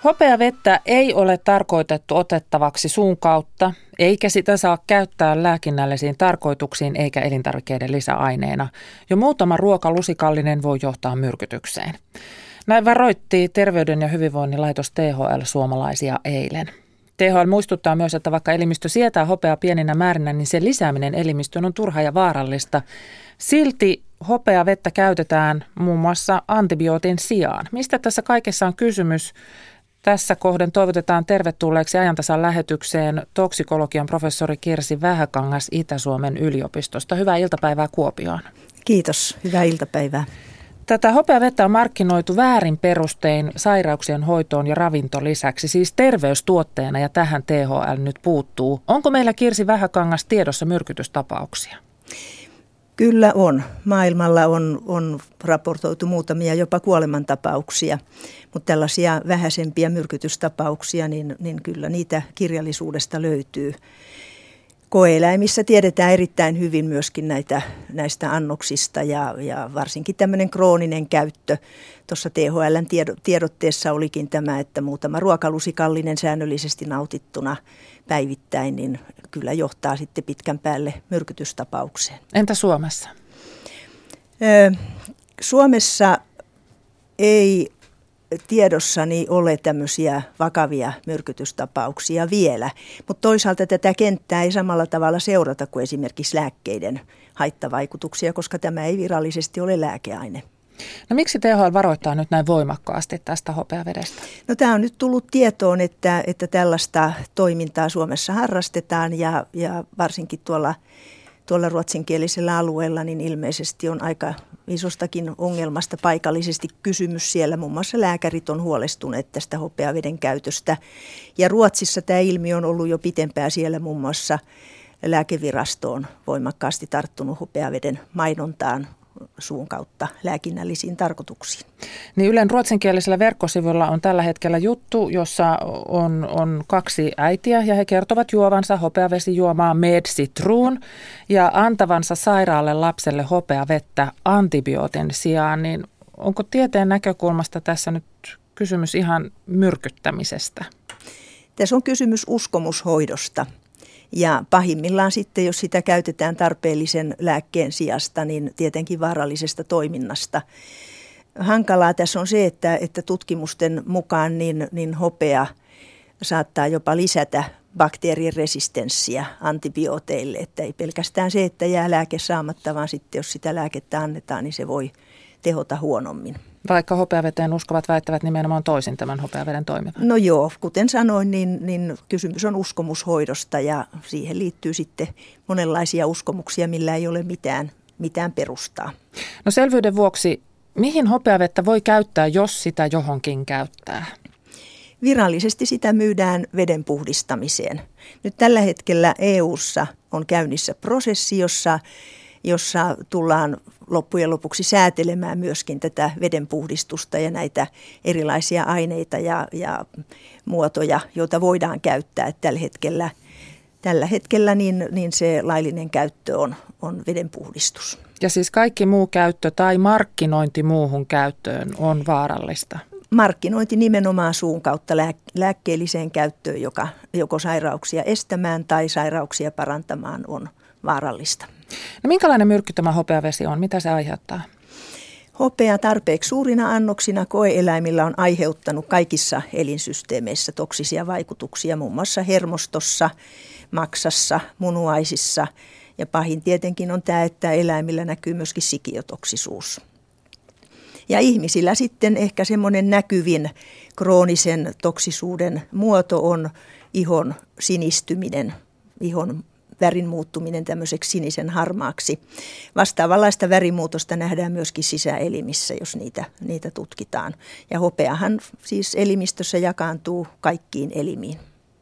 Hopeavettä ei ole tarkoitettu otettavaksi suun kautta, eikä sitä saa käyttää lääkinnällisiin tarkoituksiin eikä elintarvikkeiden lisäaineena. Jo muutama ruokalusikallinen voi johtaa myrkytykseen. Näin varoitti Terveyden ja hyvinvoinnin laitos THL suomalaisia eilen. THL muistuttaa myös, että vaikka elimistö sietää hopeaa pieninä määrinä, niin sen lisääminen elimistöön on turha ja vaarallista. Silti hopeavettä käytetään muun muassa antibiootin sijaan. Mistä tässä kaikessa on kysymys? Tässä kohden toivotetaan tervetulleeksi Ajantasan lähetykseen toksikologian professori Kirsi Vähäkangas Itä-Suomen yliopistosta. Hyvää iltapäivää Kuopioon. Kiitos, hyvää iltapäivää. Tätä hopeavettä on markkinoitu väärin perustein sairauksien hoitoon ja ravinton lisäksi, siis terveystuotteena, ja tähän THL nyt puuttuu. Onko meillä, Kirsi Vähäkangas, tiedossa myrkytystapauksia? Kyllä on. Maailmalla on raportoitu muutamia jopa kuolemantapauksia, mutta tällaisia vähäisempiä myrkytystapauksia, niin kyllä niitä kirjallisuudesta löytyy. Koe-eläimissä tiedetään erittäin hyvin myöskin näistä annoksista ja varsinkin tämmöinen krooninen käyttö. Tuossa THL:n tiedotteessa olikin tämä, että muutama ruokalusikallinen säännöllisesti nautittuna päivittäin, niin kyllä johtaa sitten pitkän päälle myrkytystapaukseen. Entä Suomessa? Suomessa ei tiedossani ole tämmöisiä vakavia myrkytystapauksia vielä, mutta toisaalta tätä kenttää ei samalla tavalla seurata kuin esimerkiksi lääkkeiden haittavaikutuksia, koska tämä ei virallisesti ole lääkeaine. No miksi THL varoittaa nyt näin voimakkaasti tästä hopeavedestä? No tämä on nyt tullut tietoon, että tällaista toimintaa Suomessa harrastetaan ja varsinkin tuolla ruotsinkielisellä alueella niin ilmeisesti on aika isostakin ongelmasta paikallisesti kysymys siellä. Muun muassa lääkärit on huolestuneet tästä hopeaveden käytöstä. Ja Ruotsissa tämä ilmiö on ollut jo pitempään siellä muun muassa lääkevirasto on voimakkaasti tarttunut hopeaveden mainontaan suun kautta lääkinnällisiin tarkoituksiin. Niin Ylen ruotsinkielisellä verkkosivulla on tällä hetkellä juttu, jossa on kaksi äitiä ja he kertovat juovansa hopeavesijuomaa Med Citron ja antavansa sairaalle lapselle hopeavettä antibiootin sijaan. Niin onko tieteen näkökulmasta tässä nyt kysymys ihan myrkyttämisestä? Tässä on kysymys uskomushoidosta. Ja pahimmillaan sitten, jos sitä käytetään tarpeellisen lääkkeen sijasta, niin tietenkin vaarallisesta toiminnasta. Hankalaa tässä on se, että tutkimusten mukaan niin hopea saattaa jopa lisätä bakteerien resistenssiä antibiooteille. Että ei pelkästään se, että jää lääke saamatta, vaan sitten jos sitä lääkettä annetaan, niin se voi tehota huonommin. Vaikka hopeaveteen uskovat väittävät nimenomaan toisin tämän hopeaveden toimivan. No joo, kuten sanoin, niin kysymys on uskomushoidosta ja siihen liittyy sitten monenlaisia uskomuksia, millä ei ole mitään perustaa. No selvyyden vuoksi, mihin hopeavettä voi käyttää, jos sitä johonkin käyttää? Virallisesti sitä myydään veden puhdistamiseen. Nyt tällä hetkellä EU:ssa on käynnissä prosessi, jossa tullaan loppujen lopuksi säätelemään myöskin tätä vedenpuhdistusta ja näitä erilaisia aineita ja muotoja, joita voidaan käyttää. Tällä hetkellä niin se laillinen käyttö on vedenpuhdistus. Ja siis kaikki muu käyttö tai markkinointi muuhun käyttöön on vaarallista? Markkinointi nimenomaan suun kautta lääkkeelliseen käyttöön, joka joko sairauksia estämään tai sairauksia parantamaan on vaarallista. No minkälainen myrkky tämä hopeavesi on? Mitä se aiheuttaa? Hopea tarpeeksi suurina annoksina koe-eläimillä on aiheuttanut kaikissa elinsysteemeissä toksisia vaikutuksia, muun muassa hermostossa, maksassa, munuaisissa. Ja pahin tietenkin on tämä, että eläimillä näkyy myöskin sikiotoksisuus. Ja ihmisillä sitten ehkä semmoinen näkyvin kroonisen toksisuuden muoto on ihon sinistyminen, ihon värin muuttuminen tämmöiseksi sinisen harmaaksi. Vastaavanlaista värimuutosta nähdään myöskin sisäelimissä, jos niitä tutkitaan. Ja hopeahan siis elimistössä jakaantuu kaikkiin elimiin.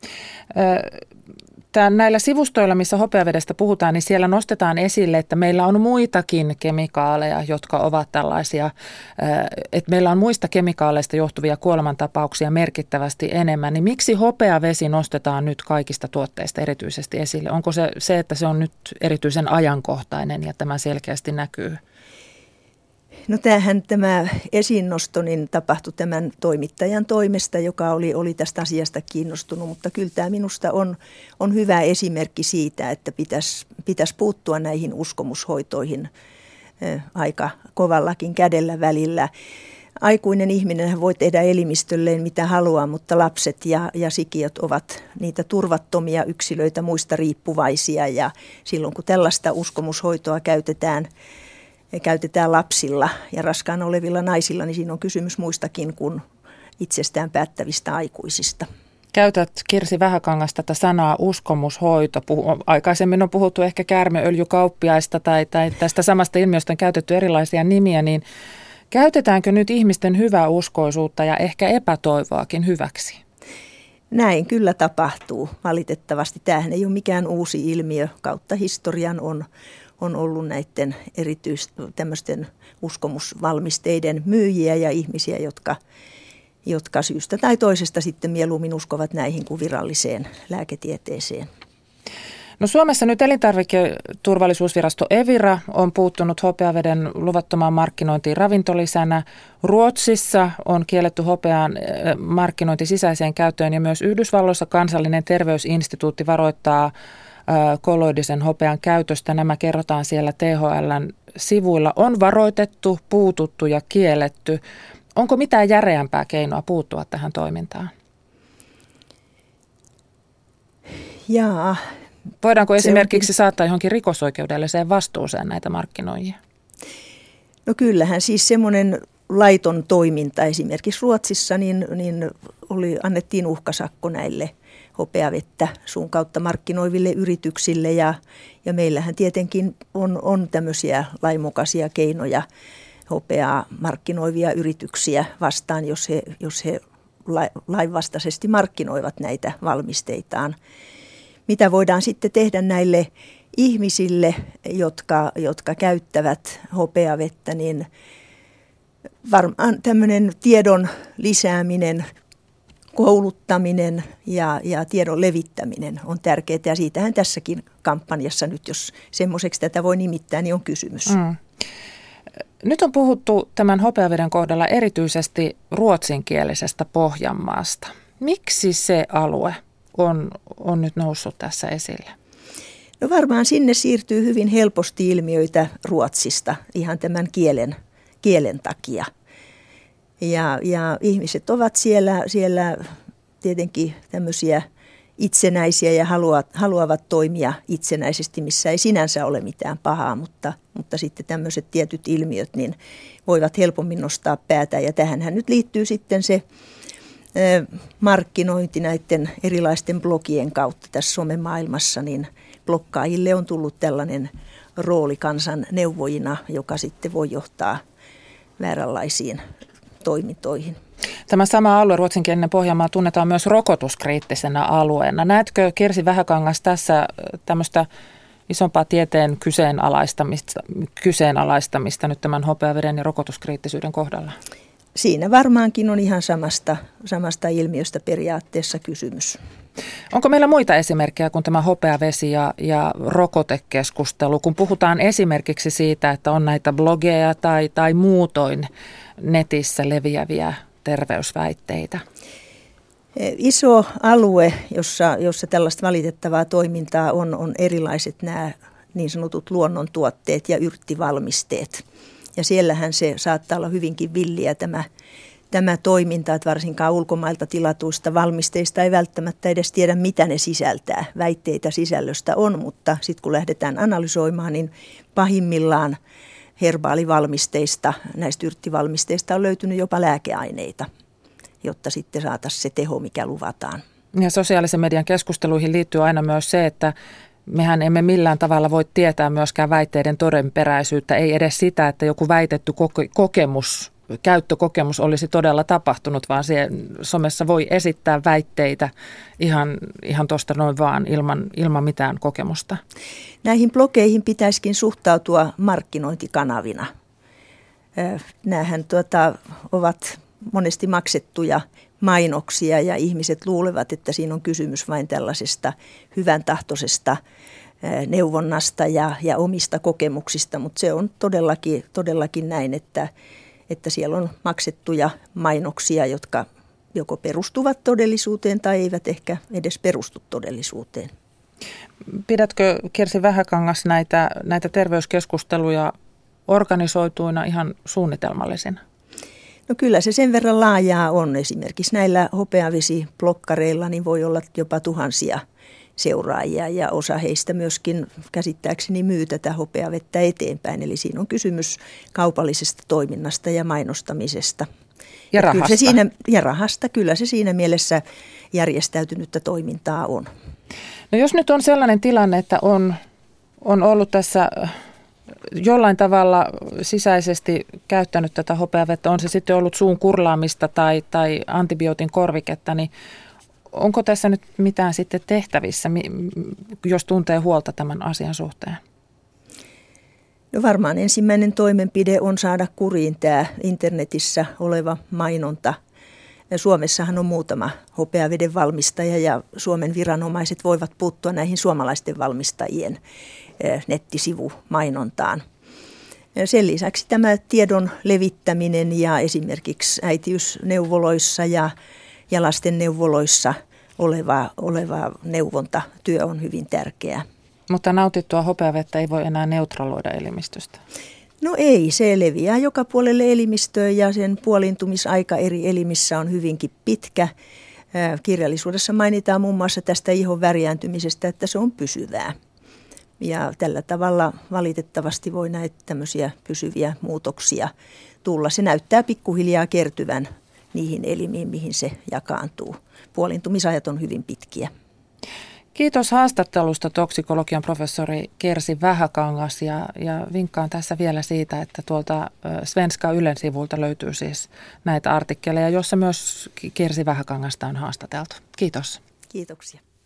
Näillä sivustoilla, missä hopeavedestä puhutaan, niin siellä nostetaan esille, että meillä on muitakin kemikaaleja, jotka ovat tällaisia, että meillä on muista kemikaaleista johtuvia kuolemantapauksia merkittävästi enemmän. Niin miksi hopeavesi nostetaan nyt kaikista tuotteista erityisesti esille? Onko se, että se on nyt erityisen ajankohtainen ja tämä selkeästi näkyy? No tämä esiinnosto niin tapahtui tämän toimittajan toimesta, joka oli tästä asiasta kiinnostunut, mutta kyllä tämä minusta on hyvä esimerkki siitä, että pitäisi puuttua näihin uskomushoitoihin aika kovallakin kädellä välillä. Aikuinen ihminen voi tehdä elimistölleen mitä haluaa, mutta lapset ja sikiöt ovat niitä turvattomia yksilöitä, muista riippuvaisia, ja silloin kun tällaista uskomushoitoa käytetään lapsilla ja raskaana olevilla naisilla, niin siinä on kysymys muistakin kuin itsestään päättävistä aikuisista. Käytät, Kirsi Vähäkangas, tätä sanaa uskomushoito. Aikaisemmin on puhuttu ehkä käärmeöljykauppiaista tai tästä samasta ilmiöstä on käytetty erilaisia nimiä, niin käytetäänkö nyt ihmisten hyväuskoisuutta ja ehkä epätoivoakin hyväksi? Näin kyllä tapahtuu. Valitettavasti tämähän ei ole mikään uusi ilmiö. Kautta historian on ollut näiden tämmöisten uskomusvalmisteiden myyjiä ja ihmisiä, jotka syystä tai toisesta sitten mieluummin uskovat näihin kuin viralliseen lääketieteeseen. No Suomessa nyt elintarviketurvallisuusvirasto Evira on puuttunut hopeaveden luvattomaan markkinointiin ravintolisänä. Ruotsissa on kielletty hopean markkinointi sisäiseen käyttöön ja myös Yhdysvalloissa kansallinen terveysinstituutti varoittaa kolloidisen hopean käytöstä. Nämä kerrotaan siellä THL:n sivuilla. On varoitettu, puututtu ja kielletty. Onko mitään järeämpää keinoa puuttua tähän toimintaan? Jaa. Voidaanko esimerkiksi saattaa johonkin rikosoikeudelliseen vastuuseen näitä markkinoijia? No kyllähän siis semmoinen laiton toiminta esimerkiksi Ruotsissa niin annettiin uhkasakko näille hopeavettä suun kautta markkinoiville yrityksille ja meillähän tietenkin on tämmöisiä lainmukaisia keinoja hopeaa markkinoivia yrityksiä vastaan, jos he lainvastaisesti markkinoivat näitä valmisteitaan. Mitä voidaan sitten tehdä näille ihmisille, jotka käyttävät hopeavettä, niin varmaan tämmöinen tiedon lisääminen, kouluttaminen ja tiedon levittäminen on tärkeää. Ja siitähän tässäkin kampanjassa nyt, jos semmoiseksi tätä voi nimittää, niin on kysymys. Nyt on puhuttu tämän hopeaveden kohdalla erityisesti ruotsinkielisestä Pohjanmaasta. Miksi se alue on nyt noussut tässä esille? No varmaan sinne siirtyy hyvin helposti ilmiöitä Ruotsista ihan tämän kielen takia. Ja ihmiset ovat siellä tietenkin tämmöisiä itsenäisiä ja haluavat toimia itsenäisesti, missä ei sinänsä ole mitään pahaa, mutta sitten tämmöiset tietyt ilmiöt niin voivat helpommin nostaa päätä. Ja tähänhän nyt liittyy sitten se markkinointi näiden erilaisten blogien kautta tässä somemaailmassa, niin blokkaajille on tullut tällainen rooli kansan neuvojina, joka sitten voi johtaa vääränlaisiin toimintoihin. Tämä sama alue, ruotsinkielinen Pohjanmaa, tunnetaan myös rokotuskriittisenä alueena. Näetkö, Kirsi Vähäkangas, tässä tämmöistä isompaa tieteen kyseenalaistamista nyt tämän hopeaveden ja rokotuskriittisyyden kohdalla? Siinä varmaankin on ihan samasta ilmiöstä periaatteessa kysymys. Onko meillä muita esimerkkejä kuin tämä hopeavesi ja rokotekeskustelu, kun puhutaan esimerkiksi siitä, että on näitä blogeja tai muutoin netissä leviäviä terveysväitteitä? Iso alue, jossa tällaista valitettavaa toimintaa on erilaiset nämä niin sanotut luonnontuotteet ja yrttivalmisteet. Ja siellähän se saattaa olla hyvinkin villiä tämä toiminta, että varsinkaan ulkomailta tilatuista valmisteista ei välttämättä edes tiedä, mitä ne sisältää. Väitteitä sisällöstä on, mutta sitten kun lähdetään analysoimaan, niin pahimmillaan herbaalivalmisteista, näistä yrttivalmisteista on löytynyt jopa lääkeaineita, jotta sitten saataisiin se teho, mikä luvataan. Ja sosiaalisen median keskusteluihin liittyy aina myös se, että mehän emme millään tavalla voi tietää myöskään väitteiden todenperäisyyttä, ei edes sitä, että joku väitetty käyttökokemus olisi todella tapahtunut, vaan somessa voi esittää väitteitä ihan tuosta noin vaan ilman mitään kokemusta. Näihin blogeihin pitäisikin suhtautua markkinointikanavina. Nämähän ovat monesti maksettuja mainoksia ja ihmiset luulevat, että siinä on kysymys vain tällaisesta hyvän tahtoisesta neuvonnasta ja omista kokemuksista, mutta se on todellakin näin, että siellä on maksettuja mainoksia, jotka joko perustuvat todellisuuteen tai eivät ehkä edes perustu todellisuuteen. Pidätkö, Kirsi Vähäkangas, näitä terveyskeskusteluja organisoituina ihan suunnitelmallisina? No kyllä se sen verran laajaa on. Esimerkiksi näillä hopeavesiblokkareilla niin voi olla jopa tuhansia seuraajia ja osa heistä myöskin käsittääkseni myy tätä hopeavettä eteenpäin. Eli siinä on kysymys kaupallisesta toiminnasta ja mainostamisesta. Ja rahasta. Rahasta, kyllä se siinä mielessä järjestäytynyttä toimintaa on. No jos nyt on sellainen tilanne, että on ollut tässä jollain tavalla sisäisesti käyttänyt tätä hopeavettä, on se sitten ollut suun kurlaamista tai antibiootin korviketta, niin onko tässä nyt mitään sitten tehtävissä, jos tuntee huolta tämän asian suhteen? No varmaan ensimmäinen toimenpide on saada kuriin tämä internetissä oleva mainonta. Suomessahan on muutama hopeaveden valmistaja ja Suomen viranomaiset voivat puuttua näihin suomalaisten valmistajien nettisivumainontaan. Sen lisäksi tämä tiedon levittäminen ja esimerkiksi äitiysneuvoloissa ja lastenneuvoloissa oleva neuvontatyö on hyvin tärkeää. Mutta nautittua hopeavettä ei voi enää neutraloida elimistöstä. No ei, se leviää joka puolelle elimistöön ja sen puoliintumisaika eri elimissä on hyvinkin pitkä. Kirjallisuudessa mainitaan muun muassa tästä ihon värjääntymisestä, että se on pysyvää. Ja tällä tavalla valitettavasti voi näitä tämmöisiä pysyviä muutoksia tulla. Se näyttää pikkuhiljaa kertyvän niihin elimiin, mihin se jakaantuu. Puoliintumisajat on hyvin pitkiä. Kiitos haastattelusta toksikologian professori Kirsi Vähäkangas ja vinkkaan tässä vielä siitä, että tuolta Svenska Ylen sivulta löytyy siis näitä artikkeleja, joissa myös Kirsi Vähäkangasta on haastateltu. Kiitos. Kiitoksia.